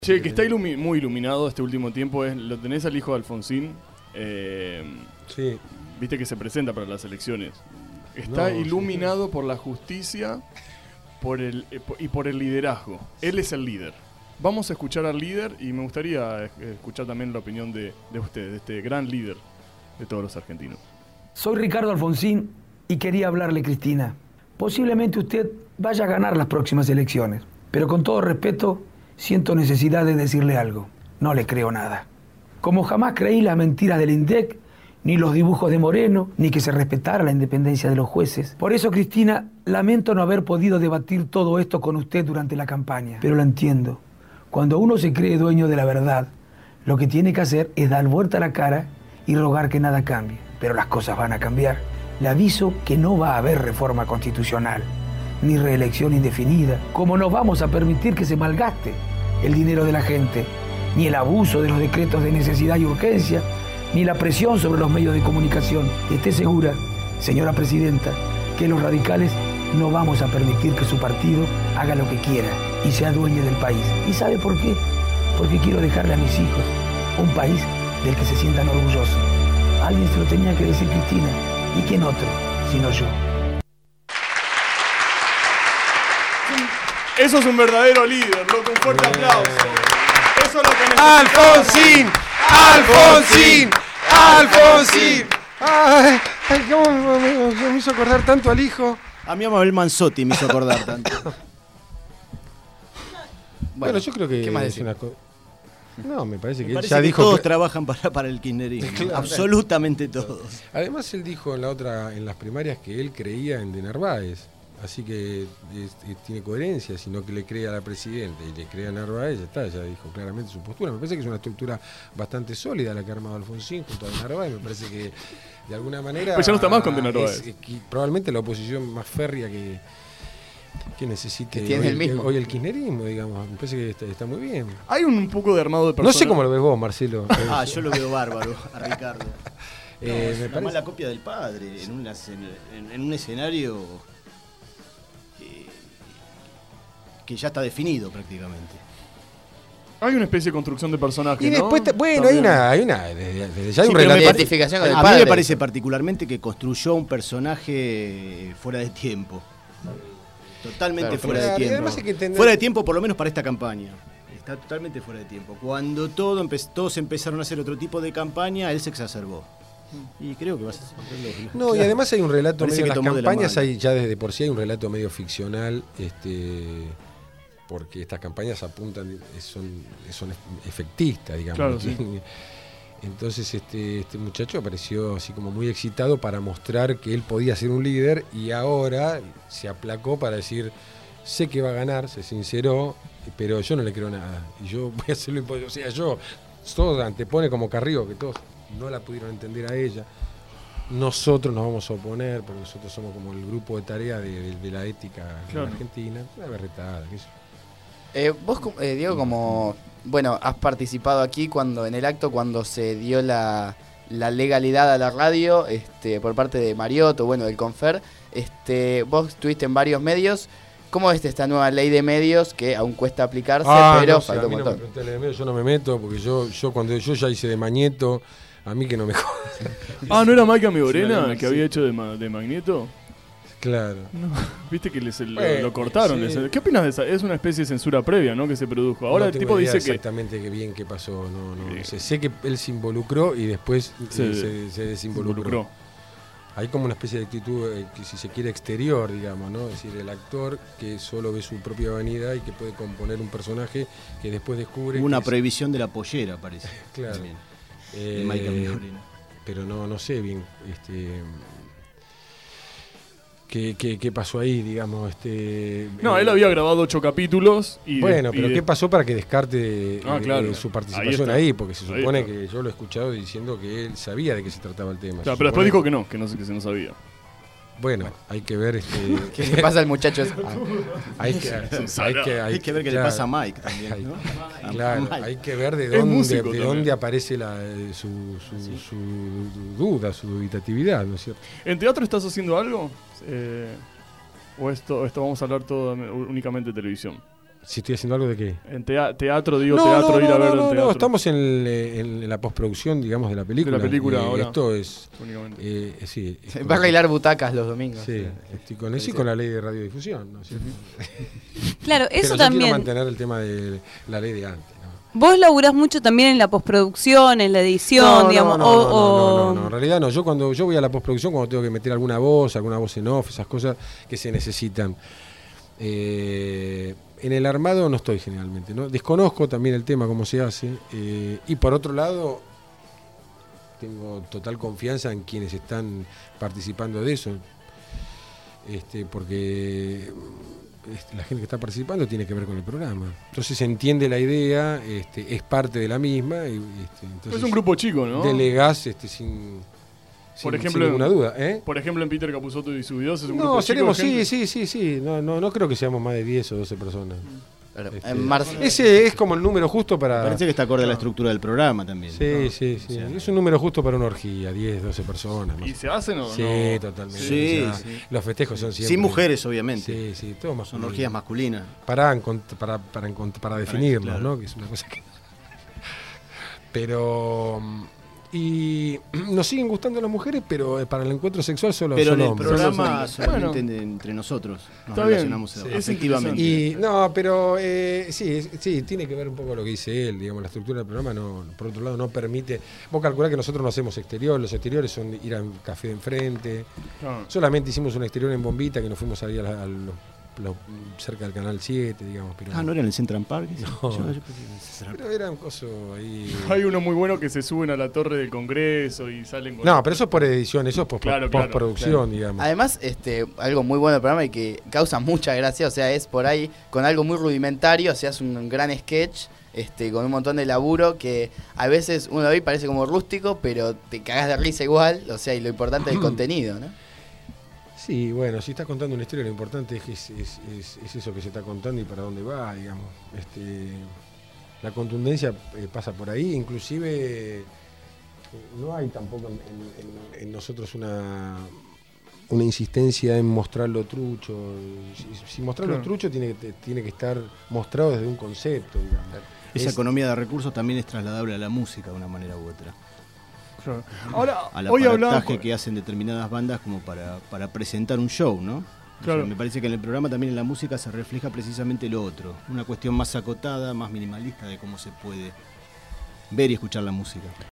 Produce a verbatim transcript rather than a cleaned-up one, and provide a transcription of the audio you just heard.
Che, que está ilumi- muy iluminado este último tiempo, es lo tenés al hijo de Alfonsín. Eh, sí. Viste que se presenta para las elecciones. Está No, iluminado sí. por la justicia por el, eh, y por el liderazgo. Él es el líder. Vamos a escuchar al líder y me gustaría escuchar también la opinión de, de usted, de este gran líder de todos los argentinos. Soy Ricardo Alfonsín y quería hablarle, Cristina. Posiblemente usted vaya a ganar las próximas elecciones, pero con todo respeto, siento necesidad de decirle algo. No le creo nada. Como jamás creí las mentiras del INDEC, ni los dibujos de Moreno, ni que se respetara la independencia de los jueces. Por eso, Cristina, lamento no haber podido debatir todo esto con usted durante la campaña. Pero lo entiendo. Cuando uno se cree dueño de la verdad, lo que tiene que hacer es dar vuelta a la cara y rogar que nada cambie. Pero las cosas van a cambiar. Le aviso que no va a haber reforma constitucional, ni reelección indefinida. Como no vamos a permitir que se malgaste el dinero de la gente, ni el abuso de los decretos de necesidad y urgencia, ni la presión sobre los medios de comunicación. Esté segura, señora presidenta, que los radicales no vamos a permitir que su partido haga lo que quiera y sea dueño del país. ¿Y sabe por qué? Porque quiero dejarle a mis hijos un país del que se sientan orgullosos. Alguien se lo tenía que decir, Cristina, y quién otro, sino yo. Eso es un verdadero líder, loco, un fuerte aplauso. Eso es lo que necesitamos. ¡Alfonsín! ¡Alfonsín! ¡Alfonsín! Ay, ay, ¿cómo me, me hizo acordar tanto al hijo? A mí Amabel Manzotti me hizo acordar tanto. Bueno, bueno, yo creo que ¿qué más es decir? una cosa. No, me parece me que parece él ya que dijo todos que... trabajan para, para el kirchnerismo. Claro. Absolutamente todos. Además él dijo en la otra, en las primarias, que él creía en De Narváez. Así que es, es, tiene coherencia, sino que le cree a la presidenta y le cree a Narváez, ya está, ya dijo claramente su postura. Me parece que es una estructura bastante sólida la que ha armado Alfonsín junto a De Narváez. Me parece que de alguna manera... Pues ya no está más con De Narváez. Es, es, probablemente la oposición más férrea que, que necesite que tiene hoy, el mismo. hoy el kirchnerismo, digamos. Me parece que está, está muy bien. Hay un, un poco de armado de personas. No sé cómo lo ves vos, Marcelo. Ah, yo lo veo bárbaro a Ricardo. No, eh, es me una parece... mala copia del padre en, una, en, en un escenario eh, que ya está definido prácticamente. Hay una especie de construcción de personaje, Y ¿no? después, te, bueno, También. hay una, hay una, desde, desde ya hay Sí, un pero me relato. identificación con el A padre. mí me parece particularmente que construyó un personaje fuera de tiempo. Totalmente Claro, fuera claro, de y tiempo. además hay que entender- Fuera de tiempo, por lo menos para esta campaña. Está totalmente fuera de tiempo. Cuando todo empe- todos empezaron a hacer otro tipo de campaña, él se exacerbó. Y creo que va a ser lógico. No, y además hay un relato Parece medio, que en las tomó de la campañas mano. hay ya desde por sí hay un relato medio ficcional, este porque estas campañas apuntan, son, son efectistas, digamos. Claro, sí. Entonces este, este muchacho apareció así como muy excitado para mostrar que él podía ser un líder y ahora se aplacó para decir, sé que va a ganar, se sinceró, pero yo no le creo nada. Y yo voy a hacer lo imposible. O sea, yo, todo antepone como Carrió, que todos no la pudieron entender a ella. Nosotros nos vamos a oponer, porque nosotros somos como el grupo de tarea de, de, de la ética Claro. en Argentina. Una berretada, qué sé yo. Eh, vos, eh, Diego, como, bueno, has participado aquí cuando en el acto cuando se dio la, la legalidad a la radio este, por parte de Mariotto, bueno, del Confer. Este, vos estuviste en varios medios. ¿Cómo ves esta nueva ley de medios que aún cuesta aplicarse, Ah, pero no sé, falta a un mí no me montón? pregunté el de medio, yo no me meto, porque yo, yo cuando yo ya hice de Mañeto, a mí que no me jodan. Ah, ¿no era Mike Amigorena Sí, el que sí. había hecho de, Ma- de Magneto? Claro. No, viste que les, lo, Bueno, lo cortaron. sí. les- ¿Qué opinas de esa? Es una especie de censura previa, ¿no? Que se produjo. Ahora No el tengo tipo idea dice que... exactamente qué bien qué pasó, no, no, Sí. no sé. Sé que él se involucró y después Se- eh, se, se desinvolucró. involucró. Hay como una especie de actitud, eh, que si se quiere exterior, digamos, ¿no? Es decir, el actor que solo ve su propia vanidad y que puede componer un personaje que después descubre Hubo una que es- prohibición de la pollera, parece. Claro. También. eh, De Mike Amigorena. pero no, no sé bien este qué, qué, qué pasó ahí, digamos, este No, eh, él había grabado ocho capítulos y... bueno, y pero de- ¿qué pasó para que descarte Ah, eh, claro. eh, su Ahí participación está. ahí? Porque se Ahí supone está. que yo lo he escuchado diciendo que él sabía de qué se trataba el tema. Claro, Se pero después supone- dijo que no, que no, sé, que se no sabía. Bueno, hay que ver este ¿Qué le pasa al muchacho? hay que hay que Hay que ver qué le claro, pasa a Mike también, hay- ¿no? A Claro, Mike. hay que ver de Es dónde, músico de también. dónde aparece la, eh, su, su, su duda, su dubitatividad, ¿no es cierto? ¿En teatro estás haciendo algo? Eh, ¿O esto, esto vamos a hablar todo únicamente de televisión? Si estoy haciendo algo de qué. En tea- teatro, digo, No, teatro, no, ir a no, ver no, en no, teatro. no, estamos en, el, en la postproducción, digamos, de la película. De la película Eh, ahora. Esto es... Únicamente. Eh, eh, sí. es Va a con- arreglar butacas los domingos. Sí, estoy con eso y con la ley de radiodifusión, ¿no es cierto? Claro, Pero eso yo también. quiero mantener el tema de la ley de antes, ¿no? Vos laburás mucho también en la postproducción, en la edición, No, no, digamos, no, o, no, no, o- no, no, no, en realidad no. Yo cuando yo voy a la postproducción, cuando tengo que meter alguna voz, alguna voz en off, esas cosas que se necesitan. Eh, en el armado no estoy generalmente, ¿no? Desconozco también el tema, cómo se hace. Eh, y por otro lado, tengo total confianza en quienes están participando de eso. Este, porque este, la gente que está participando tiene que ver con el programa. Entonces se entiende la idea, este, es parte de la misma. Y, este, entonces, Es un grupo chico, ¿no? delegás este, sin, Por sin- ejemplo, sin ninguna duda. ¿eh? Por ejemplo, en Peter Capusotto y su videos es un grupo No, chico seremos, de sí, gente. sí, sí, sí. No, no, no creo que seamos más de diez o doce personas. Claro, Este, en marzo. ese es como el número justo para... Parece que está acorde a la estructura del programa también. Sí, sí, sí. Es un número justo para una orgía, diez, doce personas. más. ¿Y se hacen o Sí, no? totalmente. Sí, O sea, sí. Los festejos son siempre... Sin mujeres, obviamente. Sí, sí, todo más Son orgías masculinas. para, encont- para, para, encont- para definirlo, claro. ¿no? Que es una cosa que... Pero... Y nos siguen gustando las mujeres, pero eh, para el encuentro sexual solo Pero son en el hombres. programa Solo son- solamente Bueno. entre nosotros nos Está bien, relacionamos sí, es afectivamente. Y no, pero eh, sí, es- sí, tiene que ver un poco lo que dice él, digamos, la estructura del programa no, por otro lado no permite, vos calculás que nosotros no hacemos exterior, los exteriores son ir a un café de enfrente, Ah. solamente hicimos un exterior en Bombita que nos fuimos ahí a, la- a los- los- cerca del Canal siete, digamos, pero, Ah, ¿no era en el Central Park? No. Yo- yo pensé que era en el Central Park. pero era un coso ahí. Hay uno muy bueno que se suben a la torre del Congreso y salen con... No, pero eso es por edición, eso es post- Claro, claro, postproducción, claro. digamos. Además, este, algo muy bueno del programa y que causa mucha gracia, o sea, es por ahí con algo muy rudimentario, o sea, es un gran sketch, este, con un montón de laburo que a veces uno ve y parece como rústico, pero te cagás de risa igual, o sea, y lo importante es el contenido, ¿no? Sí, bueno, si estás contando una historia, lo importante es, que es, es, es- es eso que se está contando y para dónde va, digamos. Este, la contundencia eh, pasa por ahí, inclusive eh, no hay tampoco en, en- en- en nosotros una, una insistencia en mostrarlo trucho. Si, si mostrarlo Claro. trucho tiene que, tiene que estar mostrado desde un concepto, digamos. Esa Es- economía de recursos también es trasladable a la música de una manera u otra. Claro. Ahora, Al hoy hablamos... aparataje que hacen determinadas bandas como para, para presentar un show, ¿no? O Claro. sea, me parece que en el programa también en la música se refleja precisamente lo otro. Una cuestión más acotada, más minimalista de cómo se puede ver y escuchar la música.